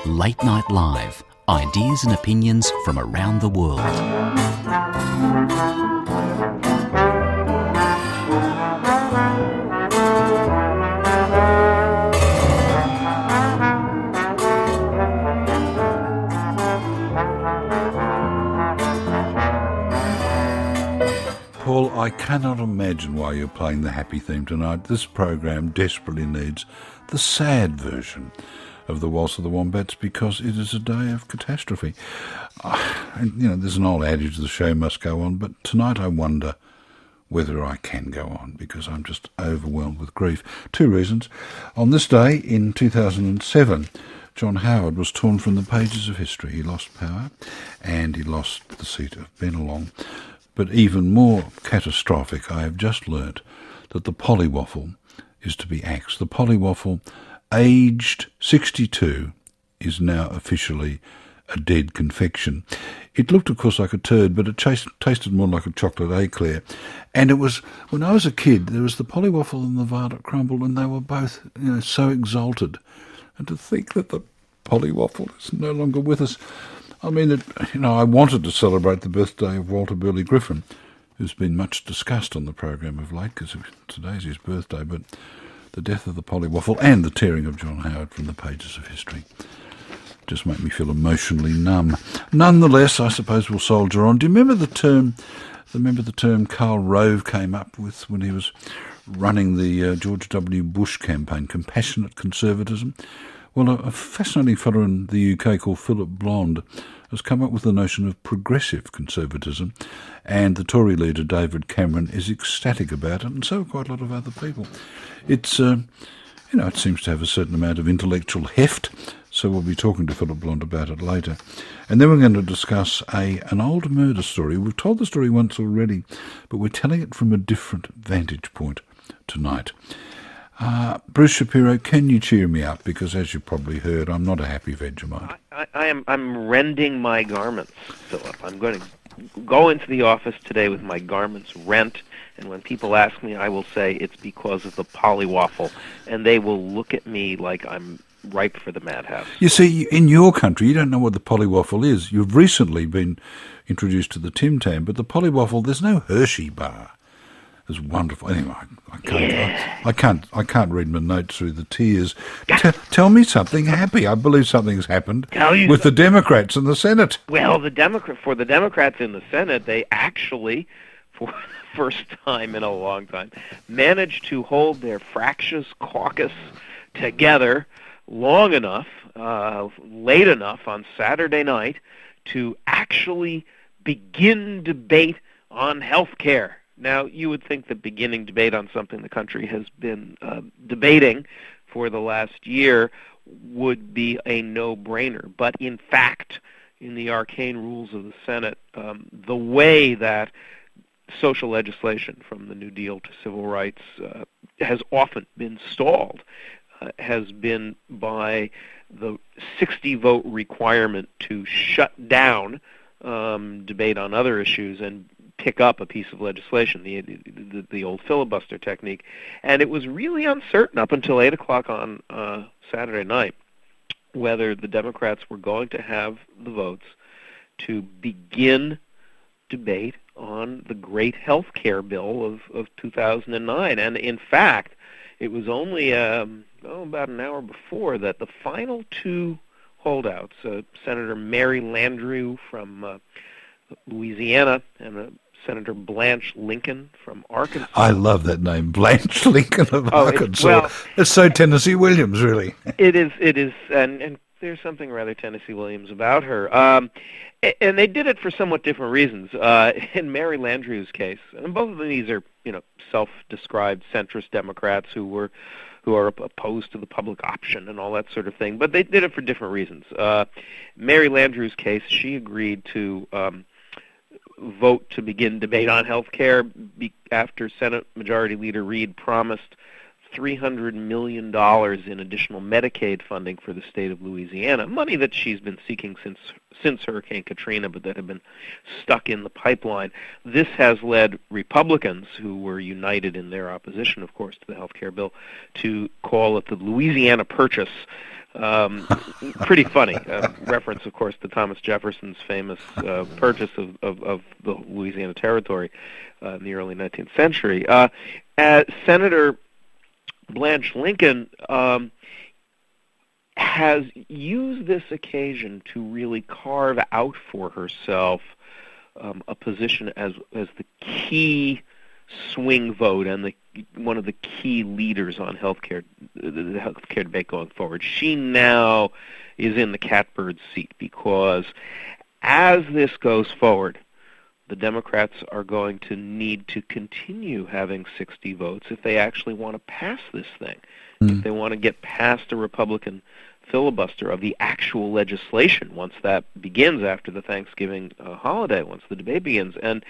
Late Night Live. Ideas and opinions from around the world. Paul, I cannot imagine why you're playing the happy theme tonight. This program desperately needs the sad version of the Waltz of the Wombats because it is a day of catastrophe. There's an old adage, the show must go on, but tonight I wonder whether I can go on because I'm just overwhelmed with grief. Two reasons. On this day in 2007, John Howard was torn from the pages of history. He lost power and he lost the seat of Bennelong. But even more catastrophic, I have just learnt that the Polywaffle is to be axed. The Polywaffle, aged 62, is now officially a dead confection. It looked, of course, like a turd, but it tasted more like a chocolate eclair. And it was, when I was a kid, there was the Polywaffle and the Violet Crumble, and they were both, so exalted. And to think that the Polywaffle is no longer with us. I mean, I wanted to celebrate the birthday of Walter Burley Griffin, who's been much discussed on the program of late, because today's his birthday, but the death of the Polywaffle and the tearing of John Howard from the pages of history just make me feel emotionally numb. Nonetheless, I suppose we'll soldier on. Do you remember the term Karl Rove came up with when he was running the George W. Bush campaign, compassionate conservatism? Well, a fascinating fellow in the UK called Philip Blond has come up with the notion of progressive conservatism, and the Tory leader David Cameron is ecstatic about it, and so are quite a lot of other people. It's, it seems to have a certain amount of intellectual heft, so we'll be talking to Philip Blond about it later. And then we're going to discuss an old murder story. We've told the story once already, but we're telling it from a different vantage point tonight. Bruce Shapiro, can you cheer me up? Because as you probably heard, I'm not a happy Vegemite. I'm rending my garments, Philip. I'm going to go into the office today with my garments rent, and when people ask me, I will say it's because of the Polywaffle, and they will look at me like I'm ripe for the madhouse. You see, in your country, you don't know what the Polywaffle is. You've recently been introduced to the Tim Tam, but the Polywaffle, there's no Hershey bar. It's wonderful. Anyway, I can't read my notes through the tears. Tell me something happy. I believe something's happened with the Democrats in the Senate. Well, the Democrats in the Senate, they actually, for the first time in a long time, managed to hold their fractious caucus together long enough, late enough on Saturday night to actually begin debate on health care. Now, you would think that beginning debate on something the country has been debating for the last year would be a no-brainer. But in fact, in the arcane rules of the Senate, the way that social legislation from the New Deal to civil rights has often been stalled has been by the 60-vote requirement to shut down debate on other issues and pick up a piece of legislation, the old filibuster technique. And it was really uncertain up until 8 o'clock on Saturday night whether the Democrats were going to have the votes to begin debate on the great health care bill of 2009. And in fact, it was only about an hour before that the final two holdouts, Senator Mary Landrieu from Louisiana and Senator Blanche Lincoln from Arkansas. I love that name, Blanche Lincoln of Arkansas. It's so Tennessee Williams, really. It is, and there's something rather Tennessee Williams about her. And they did it for somewhat different reasons. In Mary Landrieu's case, and both of these are, self-described centrist Democrats who are opposed to the public option and all that sort of thing, but they did it for different reasons. Mary Landrieu's case, she agreed to vote to begin debate on health care after Senate Majority Leader Reid promised $300 million in additional Medicaid funding for the state of Louisiana, money that she's been seeking since Hurricane Katrina, but that had been stuck in the pipeline. This has led Republicans, who were united in their opposition, of course, to the health care bill, to call it the Louisiana Purchase, Pretty funny. Reference, of course, to Thomas Jefferson's famous purchase of the Louisiana Territory in the early 19th century. Senator Blanche Lincoln has used this occasion to really carve out for herself a position as the key swing vote and one of the key leaders on the healthcare debate going forward. She now is in the catbird seat because as this goes forward, the Democrats are going to need to continue having 60 votes if they actually want to pass this thing. If they want to get past a Republican filibuster of the actual legislation once that begins after the Thanksgiving holiday, once the debate begins. And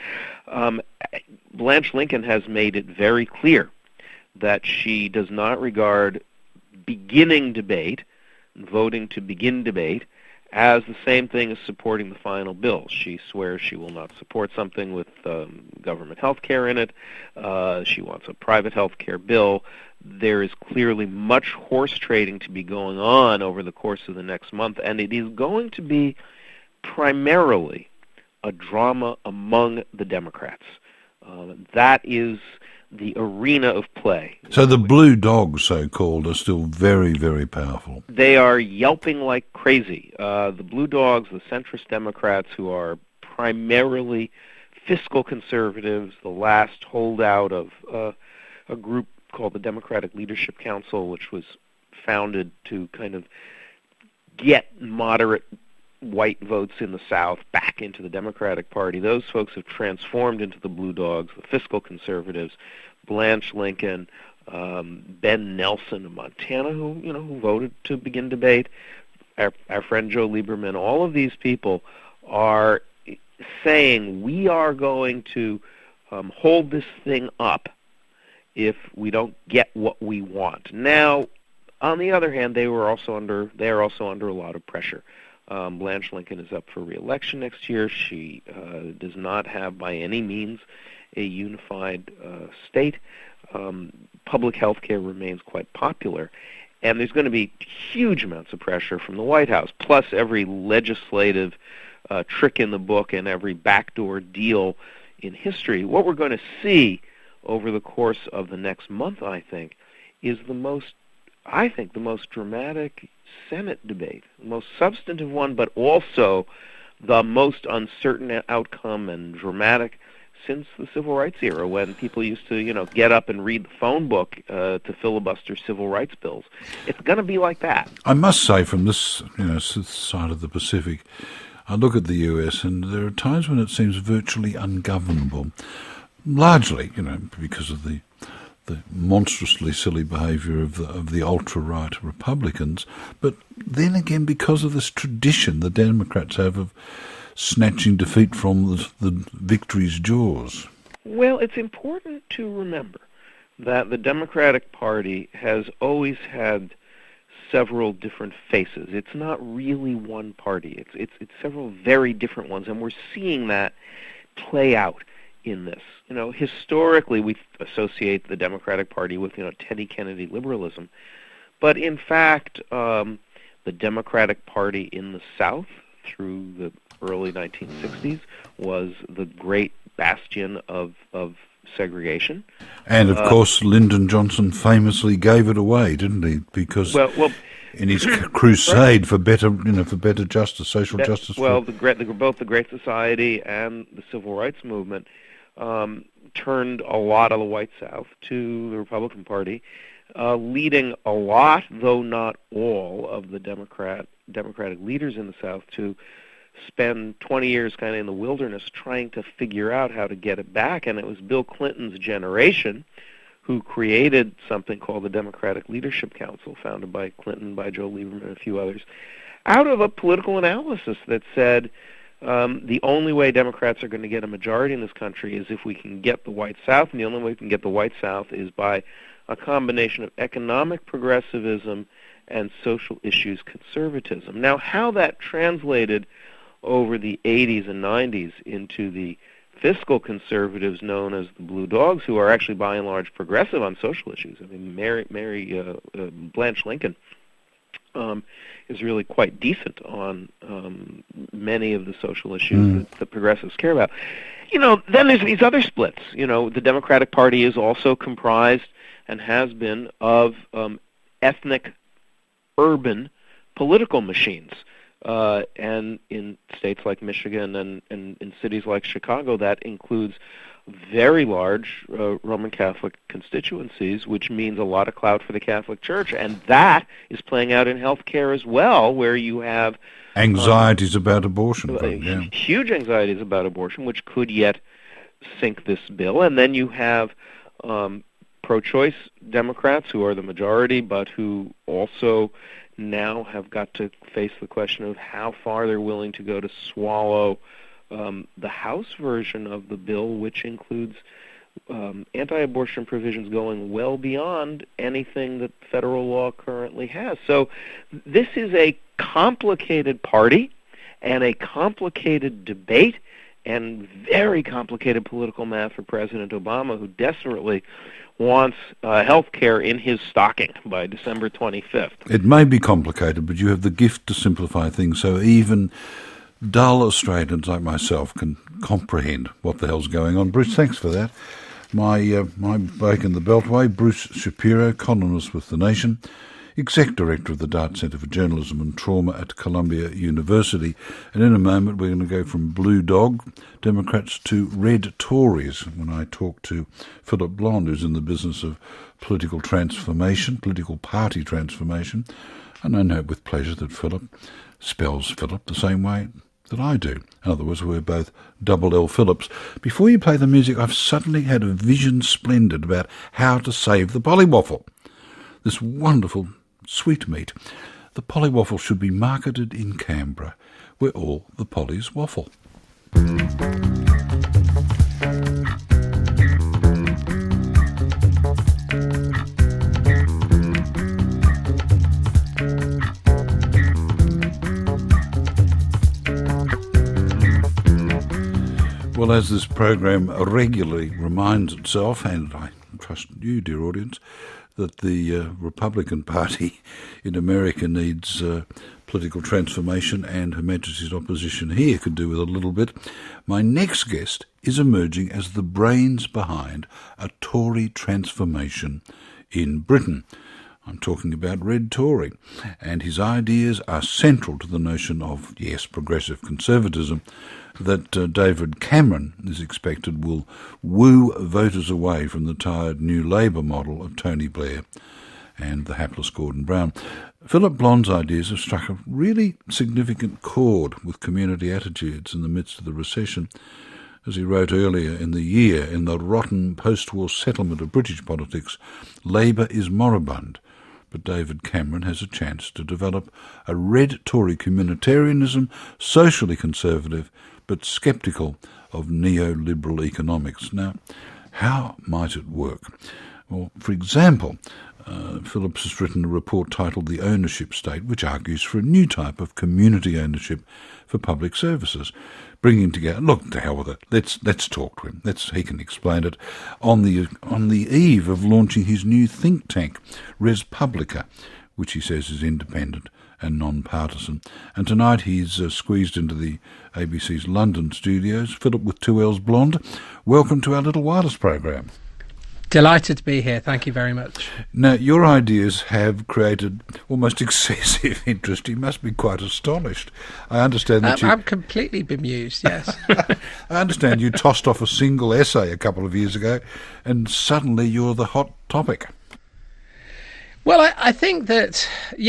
Blanche Lincoln has made it very clear that she does not regard beginning debate, voting to begin debate, as the same thing as supporting the final bill. She swears she will not support something with government health care in it. She wants a private health care bill. There is clearly much horse trading to be going on over the course of the next month, and it is going to be primarily a drama among the Democrats. That is the arena of play. So the blue dogs, so-called, are still very, very powerful. They are yelping like crazy. The blue dogs, the centrist Democrats, who are primarily fiscal conservatives, the last holdout of a group called the Democratic Leadership Council, which was founded to kind of get moderate white votes in the South back into the Democratic Party. Those folks have transformed into the blue dogs, the fiscal conservatives, Blanche Lincoln, Ben Nelson of Montana, who voted to begin debate, our friend Joe Lieberman. All of these people are saying we are going to hold this thing up if we don't get what we want. Now, on the other hand, they are also under a lot of pressure. Blanche Lincoln is up for re-election next year. She does not have by any means a unified state. Public health care remains quite popular. And there's going to be huge amounts of pressure from the White House, plus every legislative trick in the book and every backdoor deal in history. What we're going to see over the course of the next month, I think, is the most dramatic Senate debate, the most substantive one, but also the most uncertain outcome and dramatic since the Civil Rights era, when people used to, get up and read the phone book to filibuster civil rights bills. It's going to be like that. I must say, from this side of the Pacific, I look at the US, and there are times when it seems virtually ungovernable. Largely, because of the monstrously silly behaviour of the ultra-right Republicans, but then again because of this tradition the Democrats have of snatching defeat from the victory's jaws. Well, it's important to remember that the Democratic Party has always had several different faces. It's not really one party. It's several very different ones, and we're seeing that play out in this. Historically we associate the Democratic Party with, Teddy Kennedy liberalism. But in fact, the Democratic Party in the South through the early 1960s was the great bastion of segregation. And of course, Lyndon Johnson famously gave it away, didn't he? Because in his crusade for better justice, social justice. Well, both the Great Society and the Civil Rights Movement turned a lot of the white South to the Republican Party, leading a lot, though not all, of the Democratic leaders in the South to spend 20 years kind of in the wilderness trying to figure out how to get it back. And it was Bill Clinton's generation who created something called the Democratic Leadership Council, founded by Clinton, by Joe Lieberman, and a few others, out of a political analysis that said the only way Democrats are going to get a majority in this country is if we can get the white South, and the only way we can get the white South is by a combination of economic progressivism and social issues conservatism. Now, how that translated over the 80s and 90s into the fiscal conservatives known as the Blue Dogs, who are actually by and large progressive on social issues. I mean, Blanche Lincoln is really quite decent on many of the social issues that the progressives care about. Then there's these other splits. The Democratic Party is also comprised and has been of ethnic, urban political machines. And in states like Michigan and in cities like Chicago, that includes very large Roman Catholic constituencies, which means a lot of clout for the Catholic Church. And that is playing out in healthcare as well, where you have anxieties about abortion. Huge anxieties about abortion, which could yet sink this bill. And then you have pro-choice Democrats, who are the majority, but who also now have got to face the question of how far they're willing to go to swallow the House version of the bill, which includes anti-abortion provisions going well beyond anything that federal law currently has. So this is a complicated party and a complicated debate and very complicated political math for President Obama, who desperately wants health care in his stocking by December 25th. It may be complicated, but you have the gift to simplify things, so even dull Australians like myself can comprehend what the hell's going on. Bruce, thanks for that. My bloke in the Beltway, Bruce Shapiro, columnist with The Nation, Exec Director of the Dart Centre for Journalism and Trauma at Columbia University. And in a moment we're going to go from blue dog Democrats to red Tories when I talk to Philip Blond, who's in the business of political transformation, political party transformation. And I note with pleasure that Philip spells Philip the same way that I do. In other words, we're both double L Phillips. Before you play the music, I've suddenly had a vision splendid about how to save the polywaffle. This wonderful sweetmeat. The polywaffle should be marketed in Canberra, where all the pollies waffle. Well, as this program regularly reminds itself, and I trust you, dear audience, that the Republican Party in America needs political transformation, and Her Majesty's opposition here could do with a little bit. My next guest is emerging as the brains behind a Tory transformation in Britain. I'm talking about Red Tory, and his ideas are central to the notion of, yes, progressive conservatism, that David Cameron is expected will woo voters away from the tired New Labour model of Tony Blair and the hapless Gordon Brown. Philip Blond's ideas have struck a really significant chord with community attitudes in the midst of the recession. As he wrote earlier in the year, in the rotten post-war settlement of British politics, Labour is moribund, but David Cameron has a chance to develop a red Tory communitarianism, socially conservative, but sceptical of neoliberal economics. Now, how might it work? Well, for example, Phillips has written a report titled The Ownership State, which argues for a new type of community ownership for public services, bringing together, look, to hell with it, let's talk to him, he can explain it, on the eve of launching his new think tank, Res Publica, which he says is independent and non-partisan. And tonight he's squeezed into the ABC's London studios. Philip with 2 L's Blond, welcome to our little wireless program. Delighted to be here. Thank you very much. Now, your ideas have created almost excessive interest. You must be quite astonished. I understand that I'm completely bemused, yes. I understand you tossed off a single essay a couple of years ago, and suddenly you're the hot topic. Well, I think that,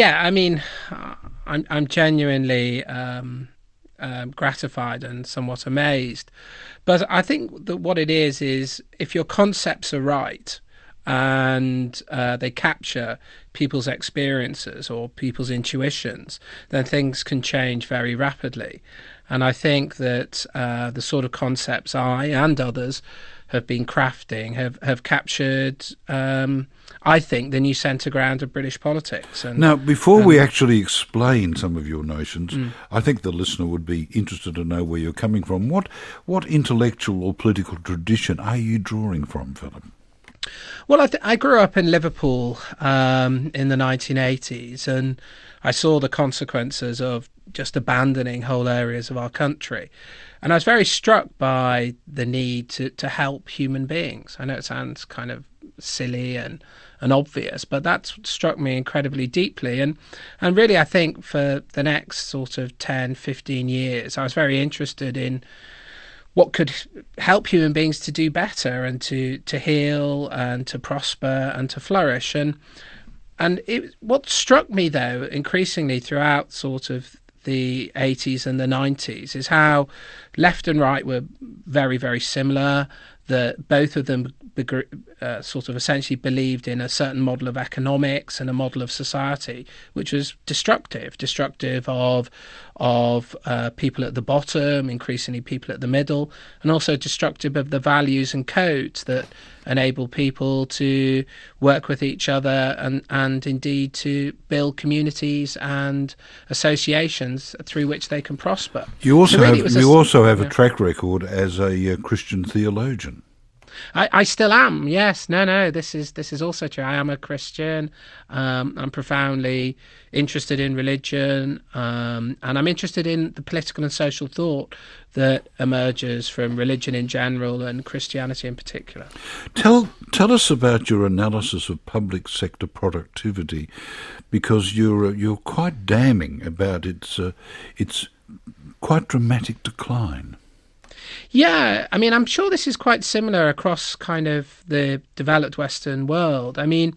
I'm genuinely gratified and somewhat amazed. But I think that what it is if your concepts are right and they capture people's experiences or people's intuitions, then things can change very rapidly. And I think that the sort of concepts I and others have been crafting have captured, I think, the new centre ground of British politics. And, now, before we actually explain some of your notions, I think the listener would be interested to know where you're coming from. What intellectual or political tradition are you drawing from, Philip? Well, I grew up in Liverpool in the 1980s, and I saw the consequences of just abandoning whole areas of our country. And I was very struck by the need to help human beings. I know it sounds kind of silly and obvious, but that struck me incredibly deeply. And really, I think for the next sort of 10, 15 years, I was very interested in what could help human beings to do better and to heal and to prosper and to flourish. And what struck me, though, increasingly throughout sort of the 80s and the 90s is how left and right were very, very similar, that both of them sort of essentially believed in a certain model of economics and a model of society which was destructive of people at the bottom, increasingly people at the middle, and also destructive of the values and codes that enable people to work with each other and indeed to build communities and associations through which they can prosper. You also have a track record as a Christian theologian. I still am, yes. No, this is also true. I am a Christian. I'm profoundly interested in religion, and I'm interested in the political and social thought that emerges from religion in general and Christianity in particular. Tell us about your analysis of public sector productivity, because you're quite damning about its quite dramatic decline. Yeah, I mean, I'm sure this is quite similar across kind of the developed Western world. I mean,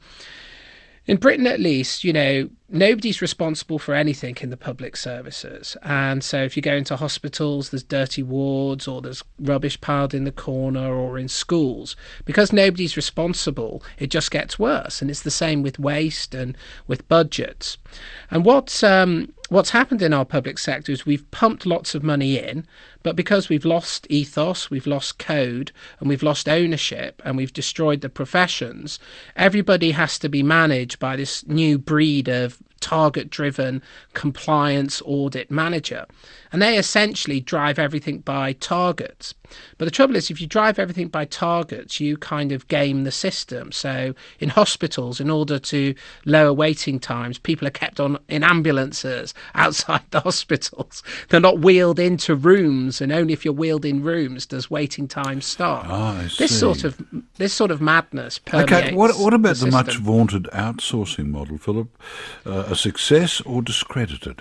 in Britain at least, nobody's responsible for anything in the public services. And so if you go into hospitals, there's dirty wards or there's rubbish piled in the corner, or in schools. Because nobody's responsible, it just gets worse. And it's the same with waste and with budgets. And what's happened in our public sector is we've pumped lots of money in, but because we've lost ethos, we've lost code, and we've lost ownership, and we've destroyed the professions, everybody has to be managed by this new breed of target-driven compliance audit manager. And they essentially drive everything by targets. But the trouble is, if you drive everything by targets, you kind of game the system. So in hospitals, in order to lower waiting times, people are kept on in ambulances outside the hospitals. They're not wheeled into rooms, and only if you're wheeled in rooms does waiting time start. I see. This sort of madness permeates. Okay, what about the much system. vaunted outsourcing model, Philip? A success or discredited?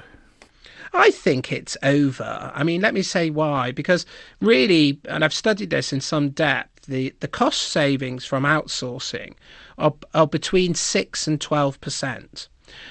I think it's over. I mean, let me say why. Because really, and I've studied this in some depth, the cost savings from outsourcing are between 6 and 12%.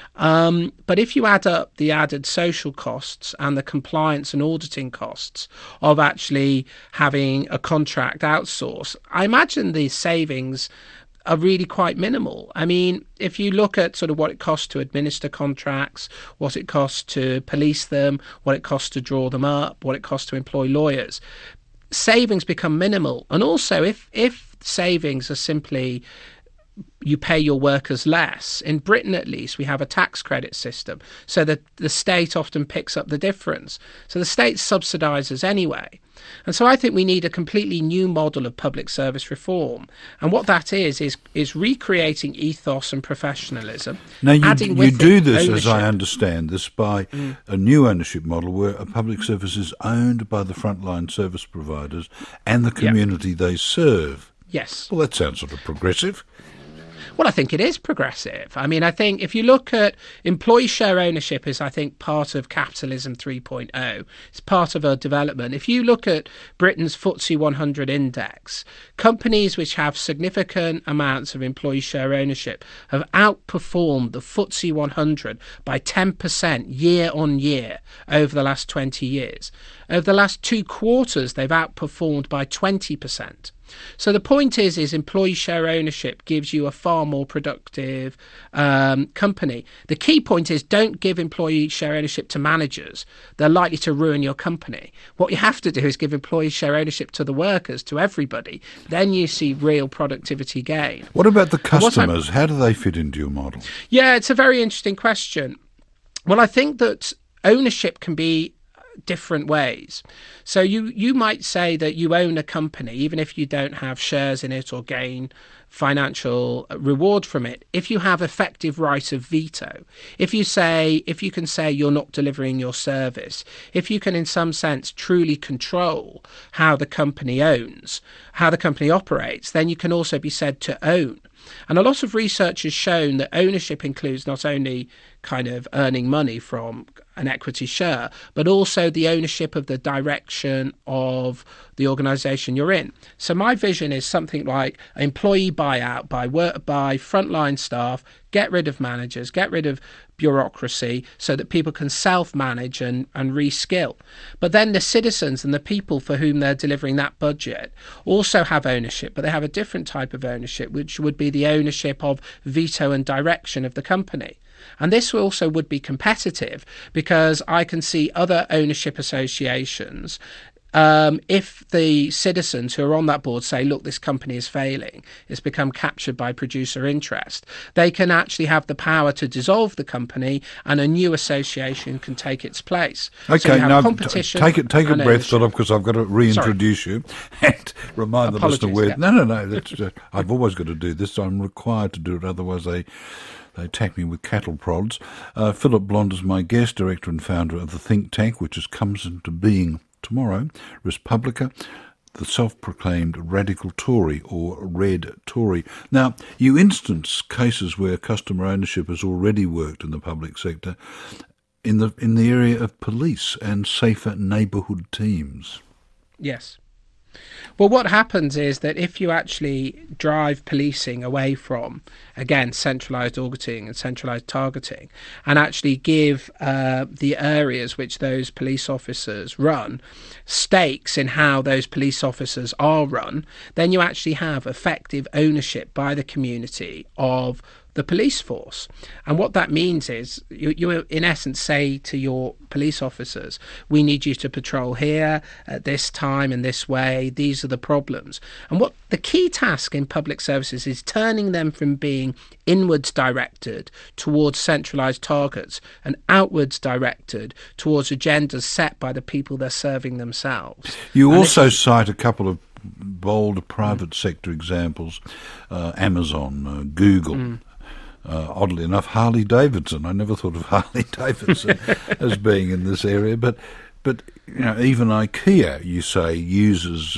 But if you add up the added social costs and the compliance and auditing costs of actually having a contract outsourced, I imagine the savings are really quite minimal. I mean, if you look at sort of what it costs to administer contracts, what it costs to police them, what it costs to draw them up, what it costs to employ lawyers, savings become minimal. And also, if savings are simply you pay your workers less, in Britain at least, we have a tax credit system, so that the state often picks up the difference. So the state subsidises anyway. And so I think we need a completely new model of public service reform. And what that is recreating ethos and professionalism. Now, you do this, ownership. as I understand this, by a new ownership model where a public service is owned by the frontline service providers and the community they serve. Yes. Well, that sounds sort of progressive. Well, I think it is progressive. I mean, I think if you look at employee share ownership is, I think, part of capitalism 3.0. It's part of a development. If you look at Britain's FTSE 100 index, companies which have significant amounts of employee share ownership have outperformed the FTSE 100 by 10% year on year over the last 20 years. Over the last 2 quarters, they've outperformed by 20%. So the point is employee share ownership gives you a far more productive company. The key point is don't give employee share ownership to managers. They're likely to ruin your company. What you have to do is give employee share ownership to the workers, to everybody. Then you see real productivity gain. What about the customers? How do they fit into your model? Yeah, it's a very interesting question. Well, I think that ownership can be different ways. So you might say that you own a company even if you don't have shares in it or gain financial reward from it if you have effective right of veto. If you can say you're not delivering your service, if you can in some sense truly control how the company operates, then you can also be said to own. And a lot of research has shown that ownership includes not only kind of earning money from an equity share, but also the ownership of the direction of the organisation you're in. So my vision is something like employee buyout by frontline staff, get rid of managers, get rid of bureaucracy so that people can self-manage and reskill. But then the citizens and the people for whom they're delivering that budget also have ownership, but they have a different type of ownership, which would be the ownership of veto and direction of the company. And this also would be competitive because I can see other ownership associations, if the citizens who are on that board say, look, this company is failing, it's become captured by producer interest, they can actually have the power to dissolve the company and a new association can take its place. Okay, so now competition take a breath, ownership. Philip, because I've got to reintroduce you and remind the listener where... Yeah. No, that's, I've always got to do this. I'm required to do it, otherwise they attack me with cattle prods. Philip Blond is my guest, director and founder of the think tank, which comes into being tomorrow, Respublica, the self-proclaimed radical Tory, or Red Tory. Now, you instance cases where customer ownership has already worked in the public sector in the area of police and safer neighbourhood teams. Yes. Well, what happens is that if you actually drive policing away from, again, centralised auditing and centralised targeting, and actually give the areas which those police officers run stakes in how those police officers are run, then you actually have effective ownership by the community of the police force. And what that means is you in essence say to your police officers, we need you to patrol here at this time and this way, these are the problems. And what the key task in public services is turning them from being inwards directed towards centralised targets and outwards directed towards agendas set by the people they're serving themselves. You also cite a couple of bold private sector examples, Amazon, Google, oddly enough, Harley Davidson. I never thought of Harley Davidson as being in this area, but even IKEA, you say, uses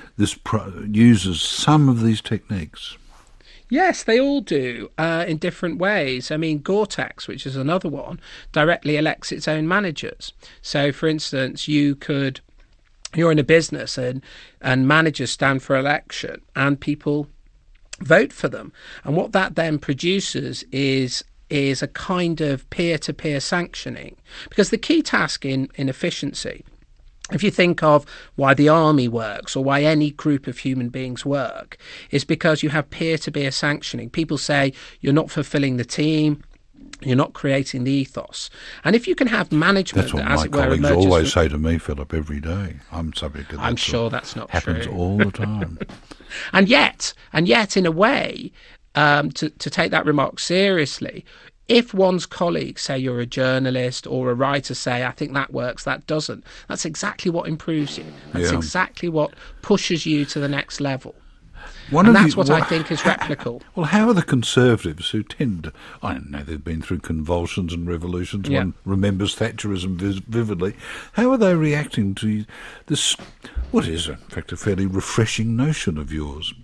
some of these techniques. Yes, they all do in different ways. I mean, Gore-Tex, which is another one, directly elects its own managers. So, for instance, you're in a business and managers stand for election and people vote for them. And what that then produces is a kind of peer-to-peer sanctioning. Because the key task in efficiency, if you think of why the army works or why any group of human beings work, is because you have peer-to-peer sanctioning. People say you're not fulfilling the team, you're not creating the ethos. And if you can have management... That's what that, my colleagues always say to me, Philip, every day. I'm subject to that. I'm sure that's not happens true. all the time. And yet, in a way, to take that remark seriously, if one's colleagues say you're a journalist or a writer say, I think that works, that doesn't, that's exactly what improves you. That's exactly what pushes you to the next level. That's what I think is replicable. Well, how are the Conservatives who tend to... I don't know, they've been through convulsions and revolutions. Yeah. One remembers Thatcherism vividly. How are they reacting to this, what is, in fact, a fairly refreshing notion of yours?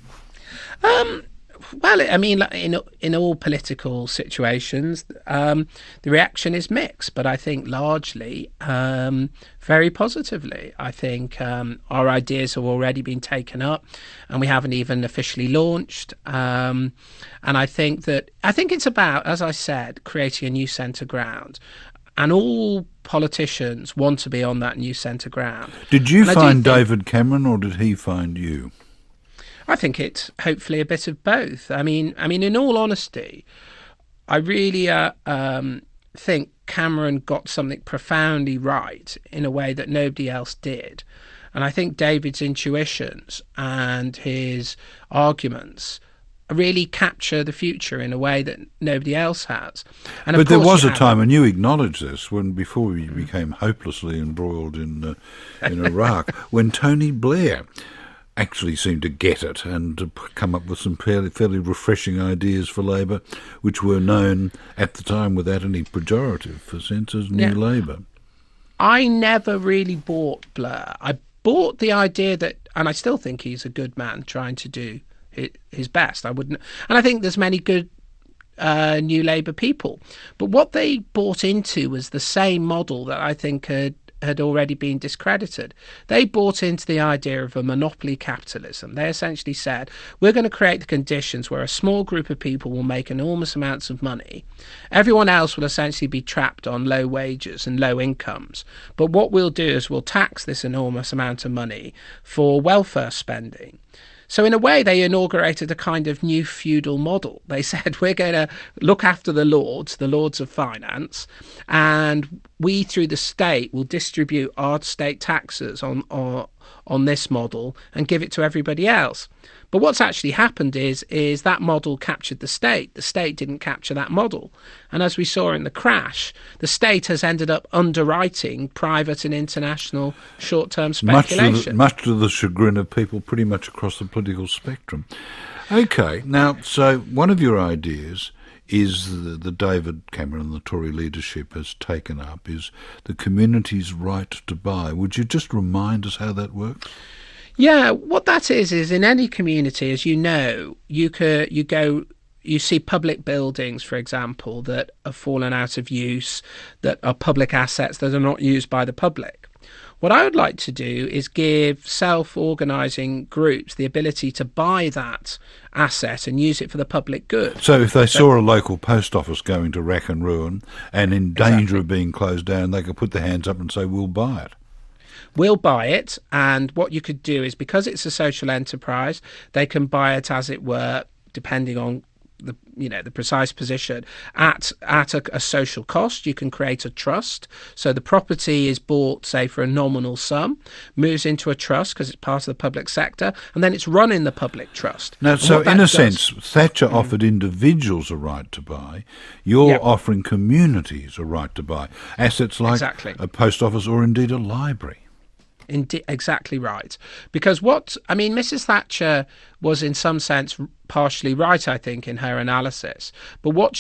Well, I mean, in all political situations, the reaction is mixed, but I think largely very positively. I think our ideas have already been taken up, and we haven't even officially launched. And I think it's about, as I said, creating a new centre ground. And all politicians want to be on that new centre ground. Did you find David Cameron, or did he find you? I think it's hopefully a bit of both. I mean, in all honesty, I really think Cameron got something profoundly right in a way that nobody else did. And I think David's intuitions and his arguments really capture the future in a way that nobody else has. And but there was a time, and you acknowledge this, before we became hopelessly embroiled in Iraq, when Tony Blair actually seem to get it and to come up with some fairly refreshing ideas for Labor, which were known at the time without any pejorative sense as New Labour. I never really bought Blair. I bought the idea that, and I still think he's a good man trying to do his best. And I think there's many good New Labour people. But what they bought into was the same model that I think had already been discredited. They bought into the idea of a monopoly capitalism. They essentially said, we're going to create the conditions where a small group of people will make enormous amounts of money. Everyone else will essentially be trapped on low wages and low incomes. But what we'll do is we'll tax this enormous amount of money for welfare spending. So in a way, they inaugurated a kind of new feudal model. They said, we're going to look after the lords of finance, and we, through the state, will distribute our state taxes on this model and give it to everybody else. But what's actually happened is that model captured the state. The state didn't capture that model. And as we saw in the crash, the state has ended up underwriting private and international short-term speculation. Much to the chagrin of people pretty much across the political spectrum. OK, now, so one of your ideas is the David Cameron, the Tory leadership, has taken up, is the community's right to buy. Would you just remind us how that works? Yeah, what that is in any community, as you know, you see public buildings, for example, that have fallen out of use, that are public assets that are not used by the public. What I would like to do is give self-organising groups the ability to buy that asset and use it for the public good. So if they saw a local post office going to rack and ruin and in danger of being closed down, they could put their hands up and say, we'll buy it. We'll buy it, and what you could do is, because it's a social enterprise, they can buy it, as it were, depending on the precise position, at a social cost. You can create a trust. So the property is bought, say, for a nominal sum, moves into a trust because it's part of the public sector, and then it's run in the public trust. Now, so in a sense, Thatcher offered individuals a right to buy. You're offering communities a right to buy assets like a post office or indeed a library. Exactly right. Because Mrs. Thatcher was in some sense partially right, I think, in her analysis. But what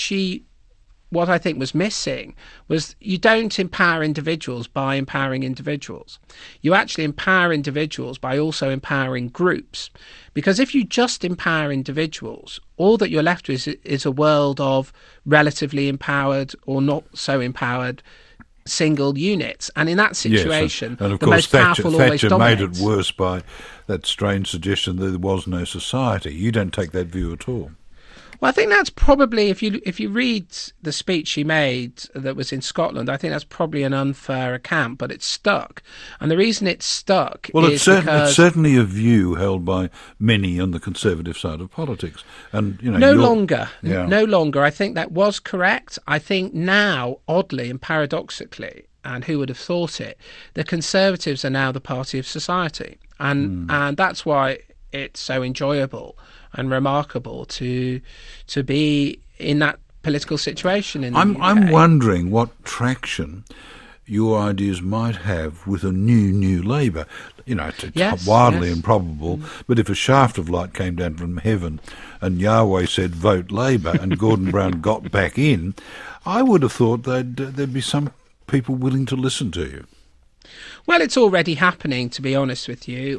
I think was missing was you don't empower individuals by empowering individuals. You actually empower individuals by also empowering groups. Because if you just empower individuals, all that you're left with is a world of relatively empowered or not so empowered single units, and in that situation, and of the course, most powerful always Thatcher dominates. made it worse by that strange suggestion that there was no society. You don't take that view at all. Well, I think that's probably, if you read the speech she made that was in Scotland, I think that's probably an unfair account, but it's stuck. And the reason it's stuck it's certainly a view held by many on the conservative side of politics. And no longer. I think that was correct. I think now, oddly and paradoxically, and who would have thought it, the Conservatives are now the party of society. And that's why it's so enjoyable and remarkable to be in that political situation in the UK. I'm wondering what traction your ideas might have with a new Labour. It's wildly improbable, but if a shaft of light came down from heaven and Yahweh said vote Labour and Gordon Brown got back in, I would have thought there'd be some people willing to listen to you. Well, it's already happening, to be honest with you.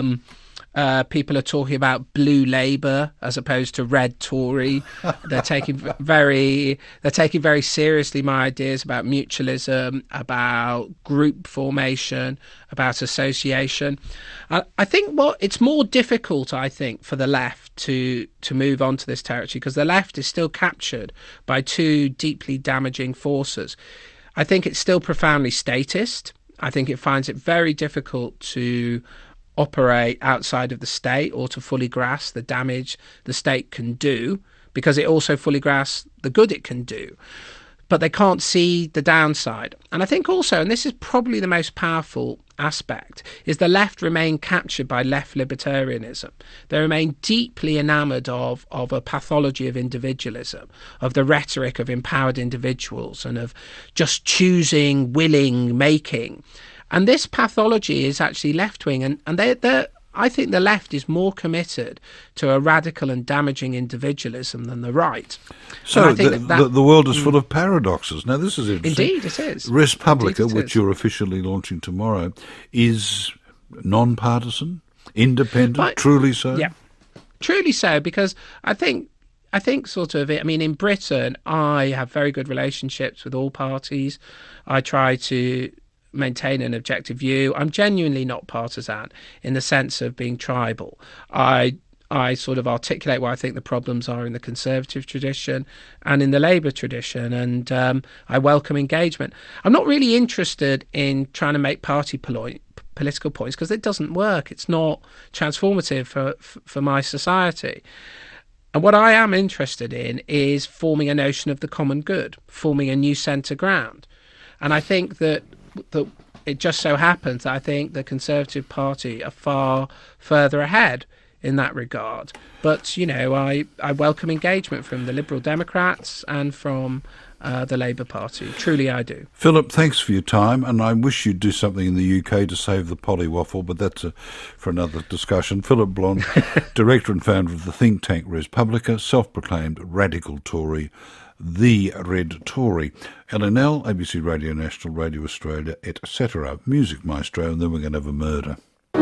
People are talking about blue Labour as opposed to red Tory. They're taking very seriously my ideas about mutualism, about group formation, about association. I think it's more difficult, I think, for the left to move on to this territory, because the left is still captured by two deeply damaging forces. I think it's still profoundly statist. I think it finds it very difficult to operate outside of the state or to fully grasp the damage the state can do, because it also fully grasps the good it can do. But they can't see the downside. And I think also, and this is probably the most powerful aspect, is the left remain captured by left libertarianism. They remain deeply enamoured of a pathology of individualism, of the rhetoric of empowered individuals and of just choosing, willing, making. And this pathology is actually left-wing, and they're I think the left is more committed to a radical and damaging individualism than the right. So the world is full of paradoxes. Now, this is interesting. Indeed, it is. Res Publica, which you're officially launching tomorrow, is non-partisan, independent, truly so? Yeah, truly so, because I think sort of, I mean, in Britain, I have very good relationships with all parties. I try to maintain an objective view. I'm genuinely not partisan in the sense of being tribal. I sort of articulate where I think the problems are in the Conservative tradition and in the Labour tradition, and I welcome engagement. I'm not really interested in trying to make political points because it doesn't work. It's not transformative for my society. And what I am interested in is forming a notion of the common good, forming a new centre ground. And I think that it just so happens that I think the Conservative Party are far further ahead in that regard. But, you know, I welcome engagement from the Liberal Democrats and from the Labour Party. Truly I do. Philip, thanks for your time, and I wish you'd do something in the UK to save the polywaffle, but that's for another discussion. Philip Blond, director and founder of the think tank Res Publica, self-proclaimed radical Tory, the Red Tory. LNL, ABC Radio National, Radio Australia, etc. Music Maestro, and then we're going to have a murder.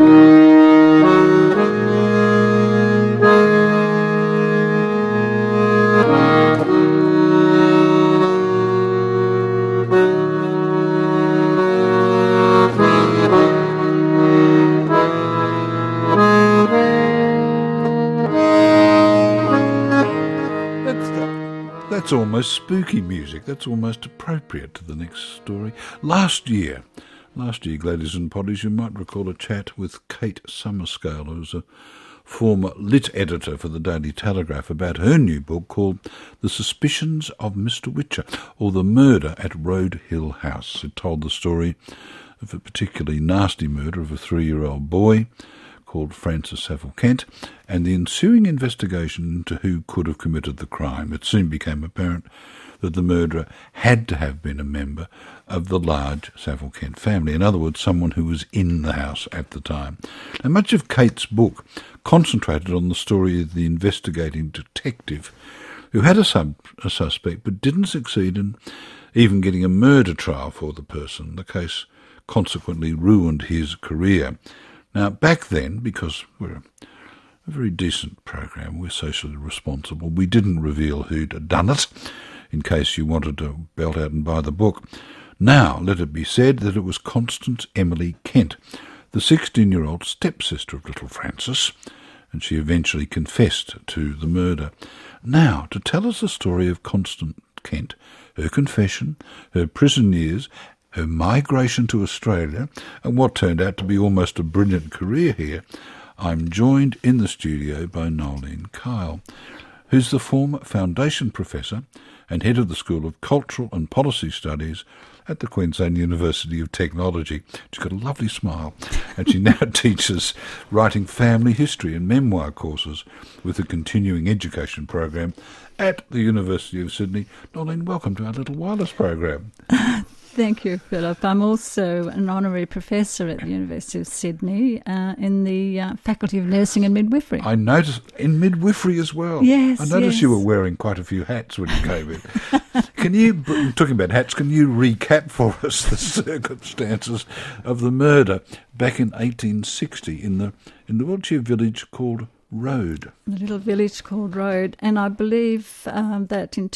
That's almost spooky music. That's almost appropriate to the next story. Last year, Gladies and Poddies, you might recall a chat with Kate Summerscale, who's a former lit editor for the Daily Telegraph, about her new book called The Suspicions of Mr. Whicher, or The Murder at Road Hill House. It told the story of a particularly nasty murder of a 3-year-old boy called Francis Saville Kent, and the ensuing investigation into who could have committed the crime. It soon became apparent that the murderer had to have been a member of the large Saville Kent family. In other words, someone who was in the house at the time. Now, much of Kate's book concentrated on the story of the investigating detective who had a suspect but didn't succeed in even getting a murder trial for the person. The case consequently ruined his career. Now, back then, because we're a very decent program, we're socially responsible, we didn't reveal who'd done it, in case you wanted to belt out and buy the book. Now, let it be said that it was Constance Emily Kent, the 16-year-old stepsister of little Francis, and she eventually confessed to the murder. Now, to tell us the story of Constance Kent, her confession, her prison years, her migration to Australia, and what turned out to be almost a brilliant career here, I'm joined in the studio by Noeline Kyle, who's the former Foundation Professor and Head of the School of Cultural and Policy Studies at the Queensland University of Technology. She's got a lovely smile, and she now teaches writing family history and memoir courses with a continuing education program at the University of Sydney. Noeline, welcome to our Little Wireless program. Thank you, Philip. I'm also an honorary professor at the University of Sydney in the Faculty of Nursing and Midwifery. I noticed in midwifery as well. Yes, I noticed you were wearing quite a few hats when you came in. Can you, talking about hats, can you recap for us the circumstances of the murder back in 1860 in the Wiltshire village called Road? The little village called Road, and I believe that in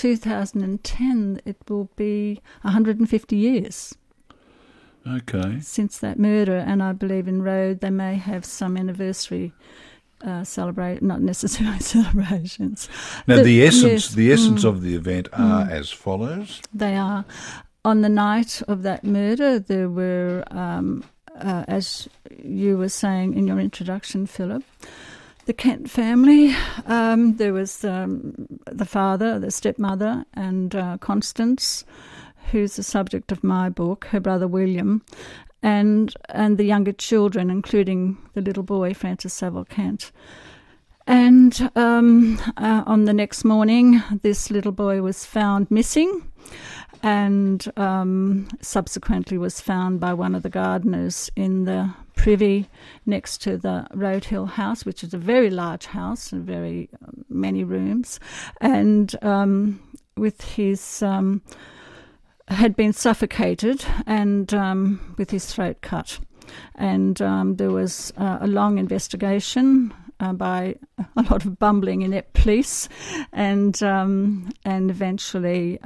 2010 it will be 150 years. Okay. Since that murder, and I believe in Road they may have some anniversary not necessarily celebrations. Now the essence of the event are as follows. They are. On the night of that murder, there were, as you were saying in your introduction, Philip, the Kent family. There was the father, the stepmother, and Constance, who's the subject of my book, her brother William, and the younger children, including the little boy, Francis Saville Kent. And on the next morning, this little boy was found missing, and subsequently was found by one of the gardeners in the privy next to the Roadhill house, which is a very large house and very many rooms, and with his had been suffocated and with his throat cut. And there was a long investigation by a lot of bumbling inept police, and eventually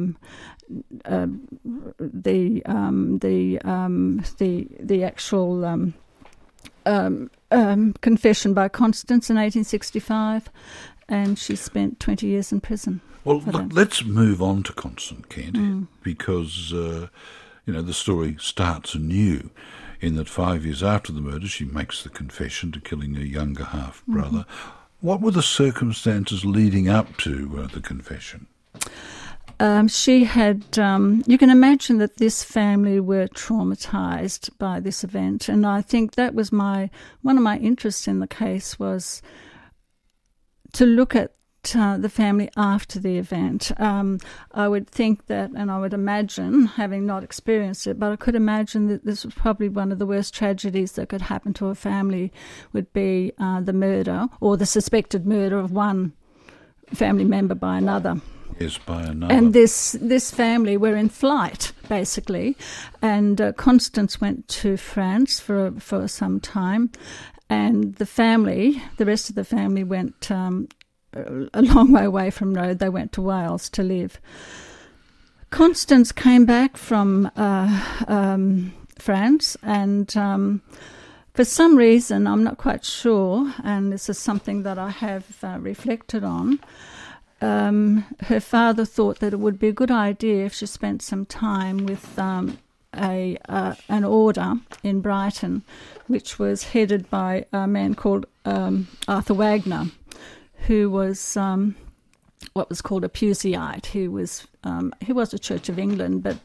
the actual confession by Constance in 1865, and she spent 20 years in prison. Well, let's move on to Constance Kent, because the story starts anew in that 5 years after the murder she makes the confession to killing her younger half-brother. What were the circumstances leading up to the confession? She had, you can imagine that this family were traumatised by this event, and I think that was one of my interests in the case was to look at the family after the event. I would think that, and I would imagine, having not experienced it, but I could imagine that this was probably one of the worst tragedies that could happen to a family would be the murder or the suspected murder of one family member by another. Yes, by another. And this family were in flight, basically, and Constance went to France for some time, and the rest of the family went a long way away from Rhodes. They went to Wales to live. Constance came back from France, and for some reason, I'm not quite sure, and this is something that I have reflected on, her father thought that it would be a good idea if she spent some time with an order in Brighton, which was headed by a man called Arthur Wagner, who was what was called a Puseyite. He was a Church of England, but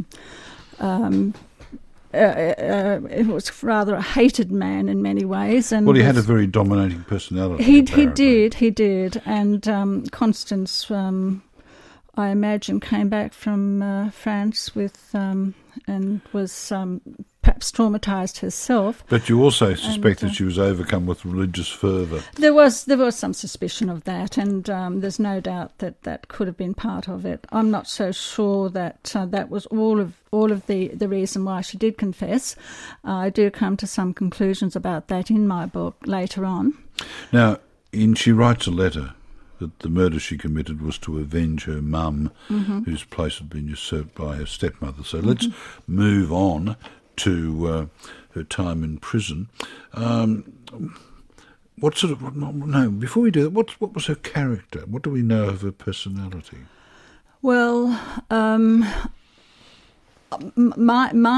it was rather a hated man in many ways. And he had a very dominating personality. He did. And Constance, I imagine, came back from France with and was perhaps traumatised herself. But you also suspect that she was overcome with religious fervour. There was some suspicion of that, and there's no doubt that could have been part of it. I'm not so sure that that was all of the reason why she did confess. I do come to some conclusions about that in my book later on. Now, she writes a letter that the murder she committed was to avenge her mum, whose place had been usurped by her stepmother. So let's move on to her time in prison. Before we do that, what was her character? What do we know of her personality? Well, when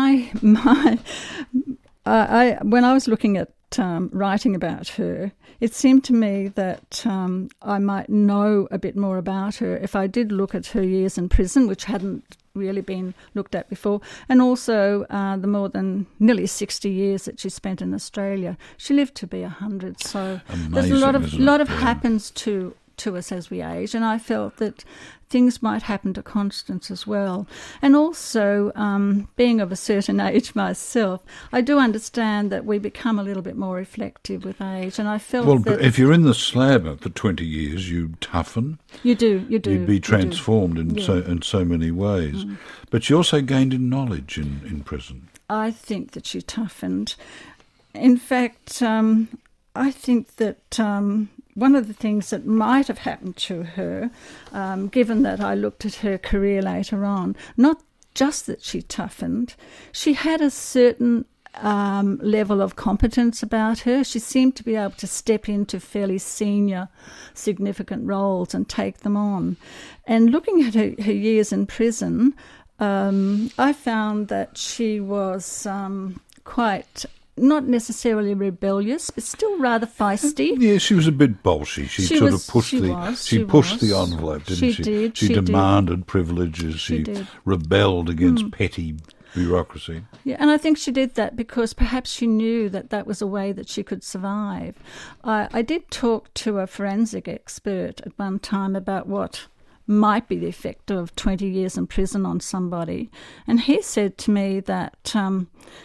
I was looking at writing about her, it seemed to me that I might know a bit more about her if I did look at her years in prison, which hadn't really been looked at before, and also the more than nearly 60 years that she spent in Australia. She lived to be 100, so amazing, there's a lot of happens to us as we age, and I felt that things might happen to Constance as well. And also, being of a certain age myself, I do understand that we become a little bit more reflective with age, and I felt that... But if you're in the slab for 20 years, you toughen. You do. You'd be transformed in so many ways. But she also gained in knowledge in prison. I think that she toughened. In fact, I think that... one of the things that might have happened to her, given that I looked at her career later on, not just that she toughened, she had a certain level of competence about her. She seemed to be able to step into fairly senior, significant roles and take them on. And looking at her years in prison, I found that she was quite... not necessarily rebellious, but still rather feisty. Yeah, she was a bit bolshy. She pushed the envelope, didn't she? She demanded privileges. She rebelled against petty bureaucracy. Yeah, and I think she did that because perhaps she knew that was a way that she could survive. I did talk to a forensic expert at one time about what might be the effect of 20 years in prison on somebody, and he said to me that...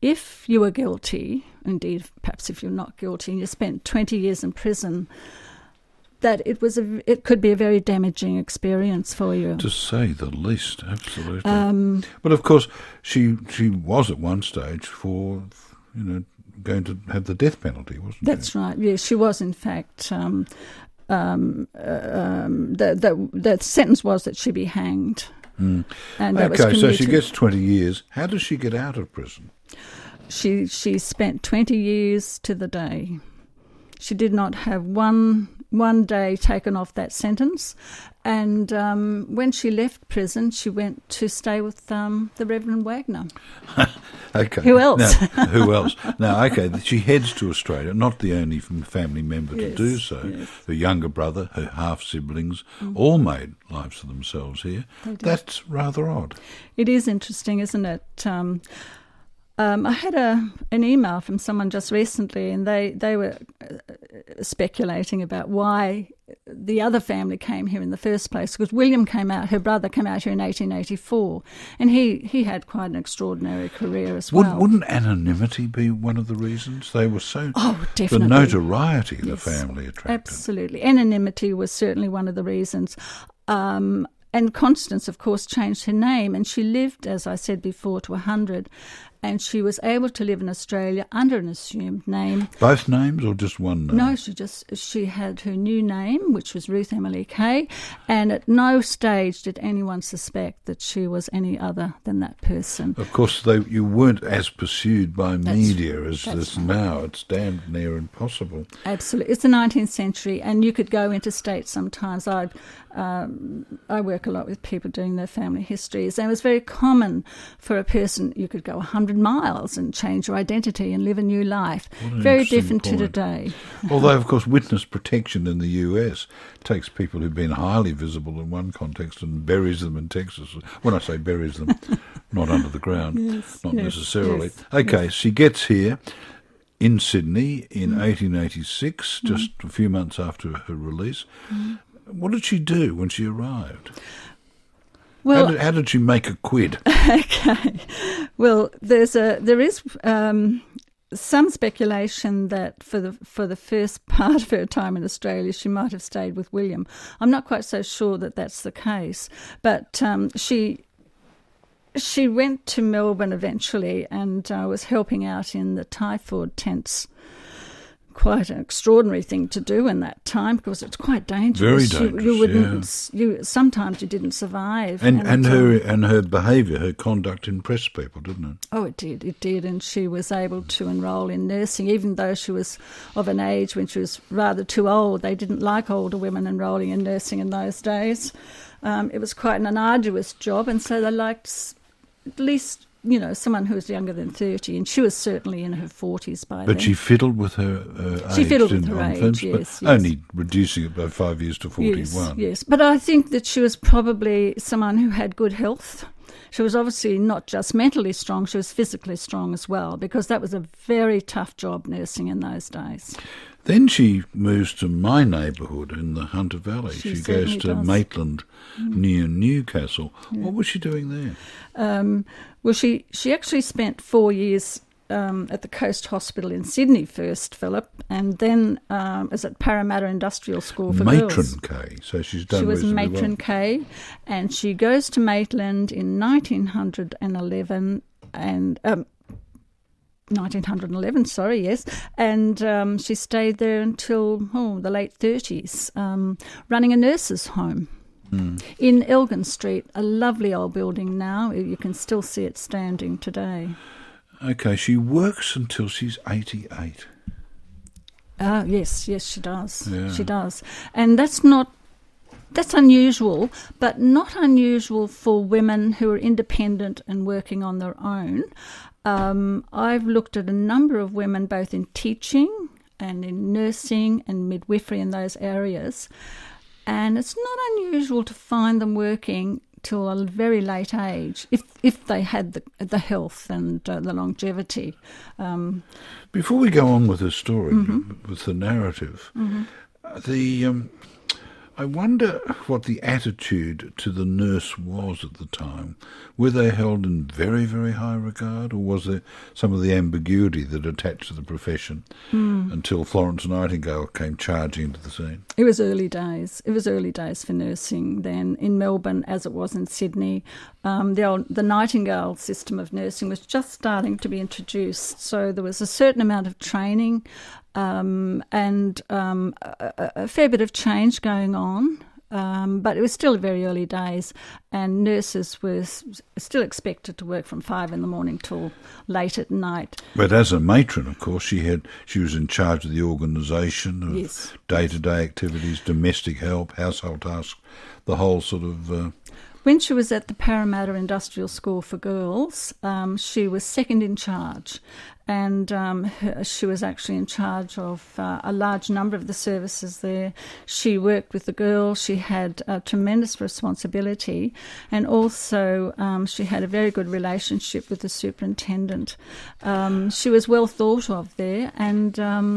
if you were guilty, indeed, perhaps if you're not guilty, and you spent 20 years in prison, that it could be a very damaging experience for you. To say the least, absolutely. But of course, she was at one stage for, going to have the death penalty, wasn't she? That's right. Yes, she was in fact. The sentence was that she be hanged. And that was okay, so commuted. she gets 20 years. How does she get out of prison? She spent 20 years to the day. She did not have one day taken off that sentence. And when she left prison, she went to stay with the Reverend Wagner. Okay. Who else? Now, who else? Now, okay, she heads to Australia, not the only family member to do so. Yes. Her younger brother, her half-siblings, all made lives for themselves here. That's rather odd. It is interesting, isn't it? I had an email from someone just recently, and they were speculating about why the other family came here in the first place, because William her brother came out here in 1884, and he had quite an extraordinary career as well. Wouldn't anonymity be one of the reasons? They were so... Oh, definitely. The notoriety the family attracted. Absolutely. Anonymity was certainly one of the reasons. And Constance, of course, changed her name, and she lived, as I said before, to 100, and she was able to live in Australia under an assumed name. Both names or just one name? No, she had her new name, which was Ruth Emily Kay, and at no stage did anyone suspect that she was any other than that person. Of course, you weren't as pursued by media as this right. now. It's damn near impossible. Absolutely. It's the 19th century, and you could go interstate sometimes. I work a lot with people doing their family histories, and it was very common for a person, you could go 100 miles and change your identity and live a new life. Very different to today. Although, of course, witness protection in the US takes people who've been highly visible in one context and buries them in Texas. When I say buries them, not under the ground, not necessarily. Yes, okay, she gets here in Sydney in 1886, just a few months after her release. What did she do when she arrived? Well, how did she make a quid? Okay. Well, there is some speculation that for the first part of her time in Australia, she might have stayed with William. I'm not quite so sure that that's the case, but she went to Melbourne eventually and was helping out in the typhoid tents. Quite an extraordinary thing to do in that time, because it's quite dangerous. Very dangerous. Sometimes you didn't survive. And her behaviour, her conduct impressed people, didn't it? Oh, it did. And she was able to enrol in nursing, even though she was of an age when she was rather too old. They didn't like older women enrolling in nursing in those days. It was quite an arduous job, and so they liked at least, someone who was younger than 30, and she was certainly in her 40s by then. But she fiddled with her age. She fiddled with her age, yes. Only reducing it by 5 years to 41. Yes. But I think that she was probably someone who had good health. She was obviously not just mentally strong, she was physically strong as well, because that was a very tough job, nursing in those days. Then she moves to my neighbourhood in the Hunter Valley. She goes to Maitland near Newcastle. Yeah. What was she doing there? Well, she actually spent 4 years at the Coast Hospital in Sydney first, Philip, and then is at Parramatta Industrial School for girls. Matron K, so she's done reasonably well. She was Matron K, and she goes to Maitland in 1911 and... 1911, yes. And she stayed there until the late 30s, running a nurses' home in Elgin Street, a lovely old building now. You can still see it standing today. Okay, she works until she's 88. Yes, she does. Yeah. She does. And that's unusual, but not unusual for women who are independent and working on their own. I've looked at a number of women both in teaching and in nursing and midwifery in those areas, and it's not unusual to find them working till a very late age if they had the health and the longevity. Before we go on with the story, with the narrative, I wonder what the attitude to the nurse was at the time. Were they held in very, very high regard, or was there some of the ambiguity that attached to the profession until Florence Nightingale came charging into the scene? It was early days. It was early days for nursing then in Melbourne, as it was in Sydney. The Nightingale system of nursing was just starting to be introduced, so there was a certain amount of training and a fair bit of change going on. But it was still very early days, and nurses were still expected to work from 5 a.m. till late at night. But as a matron, of course, she was in charge of the organisation of Yes. day-to-day activities, domestic help, household tasks, the whole sort of... When she was at the Parramatta Industrial School for Girls, she was second in charge, and she was actually in charge of a large number of the services there. She worked with the girls, she had a tremendous responsibility, and also she had a very good relationship with the superintendent. She was well thought of there, and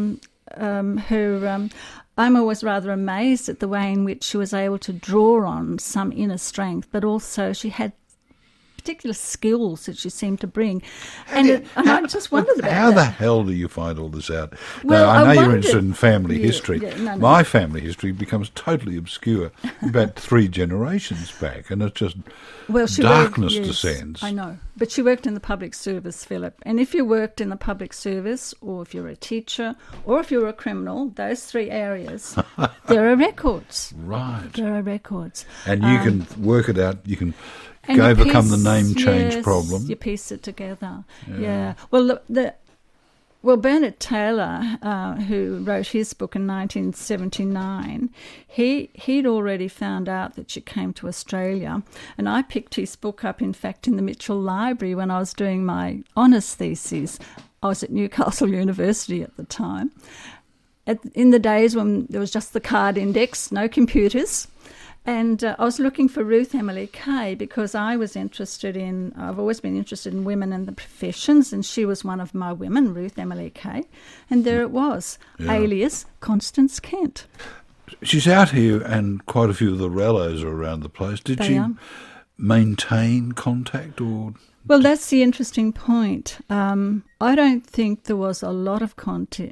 I'm always rather amazed at the way in which she was able to draw on some inner strength, but also she had particular skills that she seemed to bring. And I just wondered about How that. the hell do you find all this out? Well, now, I I know you're wondered- interested in family Yeah, history. yeah, no. My family history becomes totally obscure about 3 generations back, and it's just Well, she darkness worked, yes, descends. I know. But she worked in the public service, Philip. And if you worked in the public service, or if you're a teacher, or if you're a criminal, those 3 areas, there are records. Right. There are records. And you can work it out, you can And you overcome the piece- name change yes, problem. You piece it together. Yeah. Well, Bernard Taylor, who wrote his book in 1979, he'd already found out that she came to Australia, and I picked his book up, in fact, in the Mitchell Library when I was doing my honours thesis. I was at Newcastle University at the time. In the days when there was just the card index, no computers. And I was looking for Ruth Emily Kay because I've always been interested in women and the professions, and she was one of my women, Ruth Emily Kay. And there it was, alias Constance Kent. She's out here, and quite a few of the rellos are around the place. Did They she are. maintain contact, or... Well, that's the interesting point. I don't think there was a lot of contact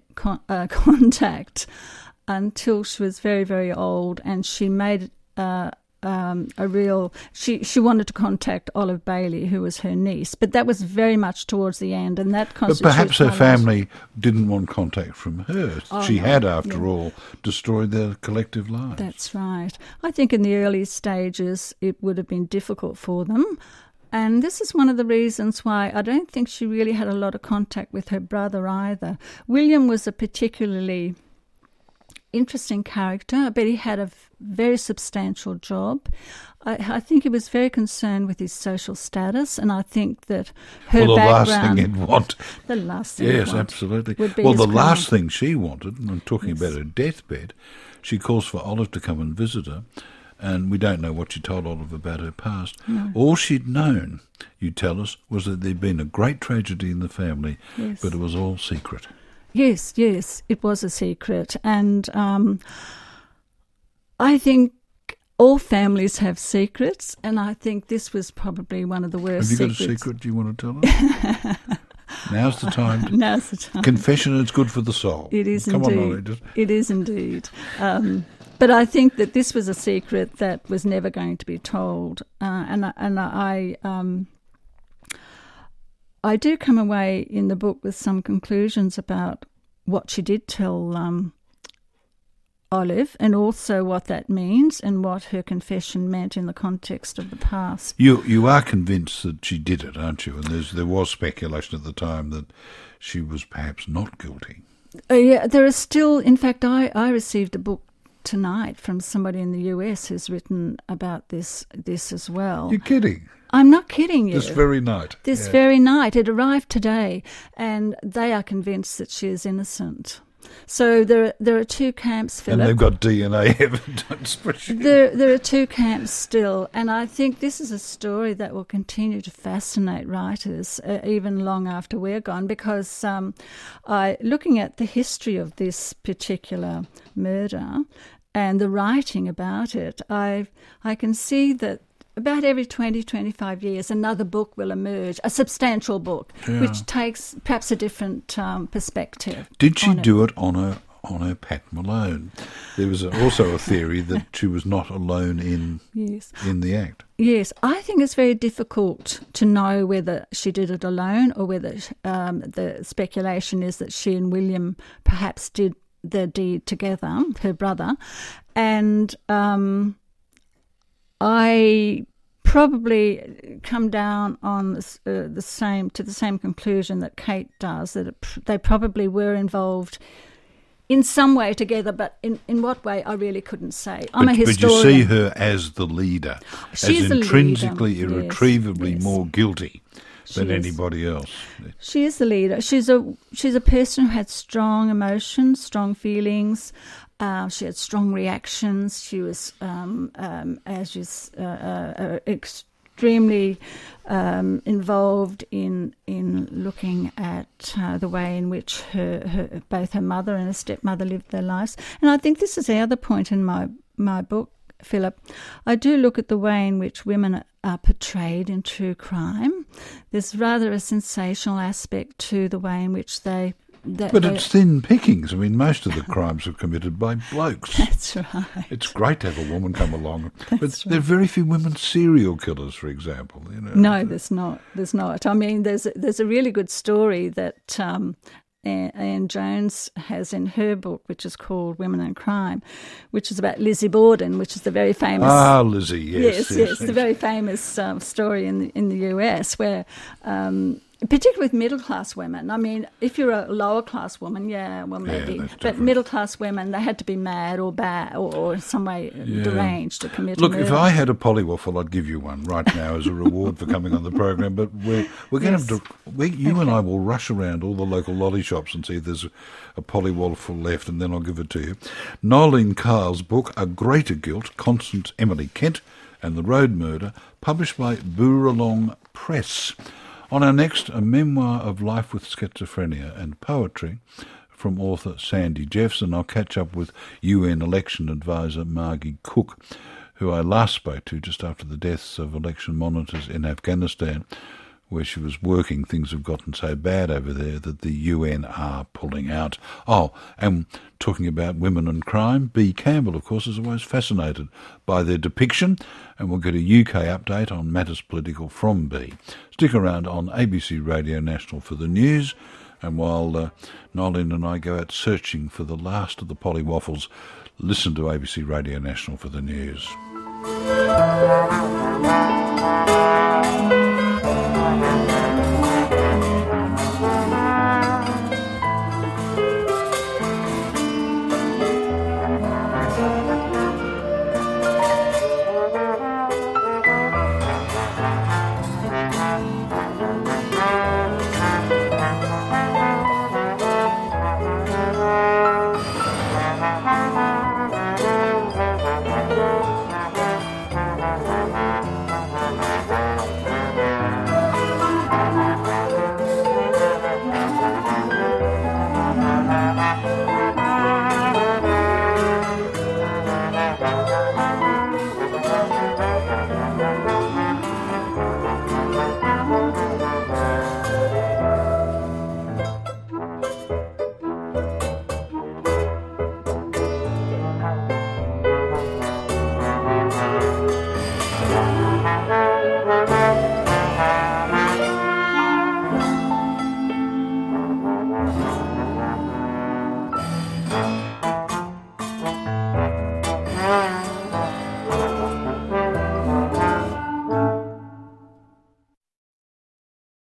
until she was very, very old, and she made she wanted to contact Olive Bailey, who was her niece, but that was very much towards the end, and that But constitutes perhaps her my life. family didn't want contact from her. She no, had, after all, destroyed their collective lives. That's right. I think in the early stages it would have been difficult for them. And this is one of the reasons why I don't think she really had a lot of contact with her brother either. William was a particularly interesting character, but he had a very substantial job. I think he was very concerned with his social status, and I think that her the background... last thing he'd want. The last thing Yes, he'd want absolutely. would be Well, his the criminal. last thing she wanted, and I'm talking about her deathbed, she calls for Olive to come and visit her, and we don't know what she told Olive about her past. No. All she'd known, you tell us, was that there'd been a great tragedy in the family, Yes. but it was all secret. Yes, it was a secret. And I think all families have secrets, and I think this was probably one of the worst Have you got a secrets. secret you want to tell us? Now's the time. Now's the time. Confession is good for the soul. It is Come indeed. on, Ollie, just... It is indeed. But I think that this was a secret that was never going to be told. I do come away in the book with some conclusions about what she did tell Olive, and also what that means and what her confession meant in the context of the past. You are convinced that she did it, aren't you? And there was speculation at the time that she was perhaps not guilty. Yeah, there is still, in fact, I received a book tonight from somebody in the US who's written about this as well. You're kidding. I'm not kidding you. This very night. This Yeah. very night. It arrived today, and they are convinced that she is innocent. So there are 2 camps, Philip. And they've got DNA evidence. There are 2 camps still, and I think this is a story that will continue to fascinate writers even long after we're gone, because looking at the history of this particular murder, and the writing about it, I can see that about every 20, 25 years, another book will emerge, a substantial book, which takes perhaps a different perspective. Did she do it on her Pat Malone? There was also a theory that she was not alone in the act. Yes, I think it's very difficult to know whether she did it alone or whether the speculation is that she and William perhaps did the deed together, her brother, and I probably come down on the same conclusion that Kate does, that they probably were involved in some way together, but in what way I really couldn't say. I'm a historian. But you see her as the leader, She's as intrinsically, the leader. irretrievably Yes. more guilty than anybody else. She is the leader. She's a person who had strong emotions, strong feelings. She had strong reactions. She was, extremely involved in looking at the way in which both her mother and her stepmother lived their lives. And I think this is the other point in my book, Philip. I do look at the way in which women are portrayed in true crime. There's rather a sensational aspect to the way in which they... But it's thin pickings. I mean, most of the crimes are committed by blokes. That's right. It's great to have a woman come along. But there are very few women serial killers, for example. You know. No, there's not. There's not. I mean, there's a really good story that Anne Jones has in her book, which is called Women and Crime, which is about Lizzie Borden, which is the very famous... Ah, Lizzie, yes. Yes, the very famous story in the US where... particularly with middle-class women. I mean, if you're a lower-class woman, maybe. But middle-class women, they had to be mad or bad or in some way deranged to commit Look, murder. if I had a polywaffle, I'd give you one right now as a reward for coming on the program. But we're going to you and I will rush around all the local lolly shops and see if there's a polywaffle left, and then I'll give it to you. Noeline Kyle's book, A Greater Guilt, Constance Emily Kent and the Road Murder, published by Booralong Press. On our next, a memoir of life with schizophrenia and poetry from author Sandy Jeffson. I'll catch up with UN election advisor Margie Cook, who I last spoke to just after the deaths of election monitors in Afghanistan, where she was working. Things have gotten so bad over there that the UN are pulling out. Oh, and talking about women and crime, Bea Campbell, of course, is always fascinated by their depiction, and we'll get a UK update on matters political from Bea. Stick around on ABC Radio National for the news, and while Noeline and I go out searching for the last of the polywaffles, listen to ABC Radio National for the news.